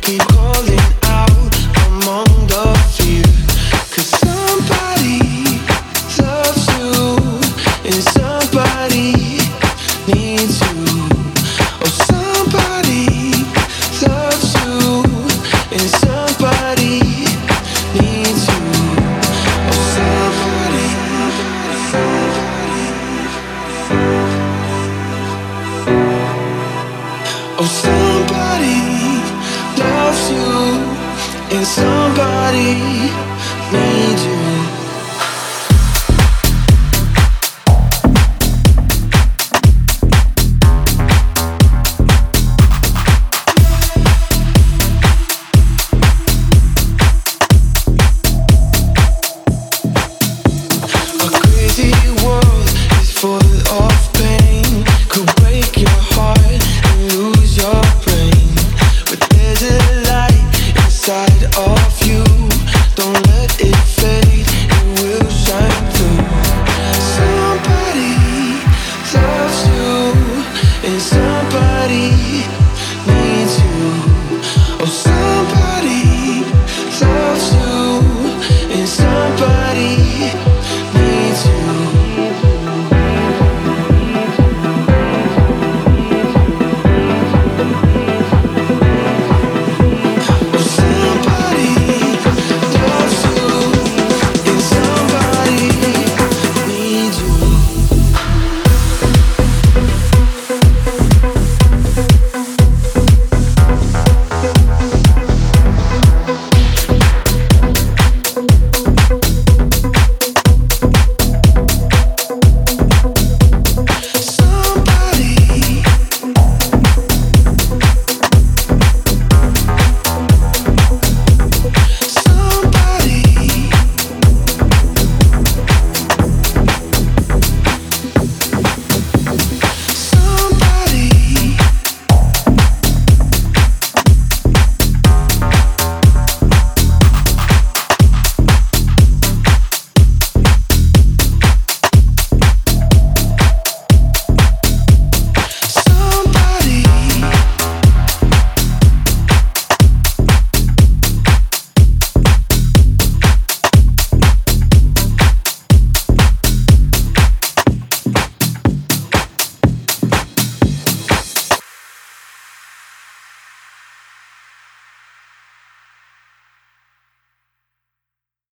keep calling out among the fear. 'Cause somebody loves you and somebody needs you. Oh, somebody loves you and somebody needs you. Oh, somebody. Oh, somebody loves you and somebody needs you. A crazy world is full of pain. Could break your heart and lose your brain. But there's a light inside of you. Don't let it fade, it will shine through. Somebody loves you and somebody needs you. Oh, somebody.